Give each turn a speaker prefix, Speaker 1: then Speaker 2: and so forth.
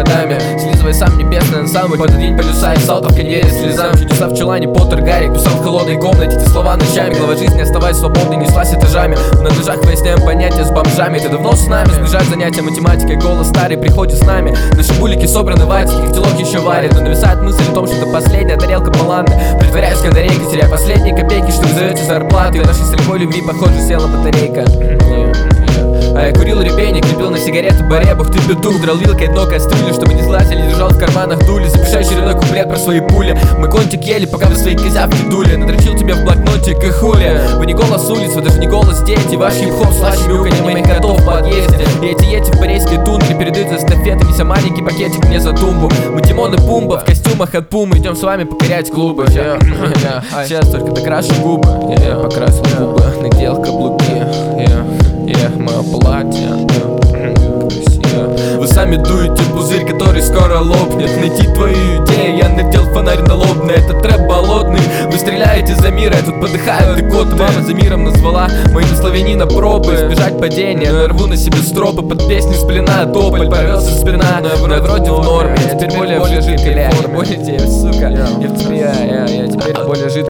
Speaker 1: годами. Слизывай сам небесный ансамбль, под день полюса и салтов коньере слезам. Чудеса в чулане, Поттер, Гарри писал в холодной комнате эти слова ночами. Глава жизни, оставаясь свободной, неслась этажами. На ножах выясняем понятия с бомжами. Ты давно с нами, сближать занятия математикой. Голос старый приходит с нами. Наши булики собраны в атике, котелок еще варит. Но нависает мысль о том, что это последняя тарелка баланды. Притворяюсь канарейкой, теряя последние копейки, что вы зовете зарплату. И нашей слепой любви, похоже, села батарейка. А я курил репейник, лепил на сигарету баре. Бог ты петух, драл вилкой дно кастрюли, чтобы не злазили, держал в карманах дули. Запиши очередной куплет про свои пули. Мы контик ели, пока вы свои козявки дули. Надрочил тебе в блокнотик и хули. Вы не голос улиц, вы даже не голос дети. Ваш хип-хоп слаще мяуканье моих котов в подъезде. И эти в парейской тундре передают эстафеты, неся маленький пакетик мне за тумбу. Мы Тимон и Пумба в костюмах от Пумы. Идем с вами покорять клубы. Сейчас только докрашу губы. Покрасил губы, надел каблуки. Мое платье красиво. Вы сами дуете пузырь, который скоро лопнет. Найти твою идею, я надел фонарь налобный. Этот трэп болотный, вы стреляете за мир, я тут подыхаю, ты кот. Мама за миром назвала мои славянина пробы. Избежать падения, но я рву на себе стропы. Под песню сплена, тополь порвется спина. Но я вроде в норме, я теперь более жидкий. Я более тебе, сука, я в тебе, я теперь более жидкий.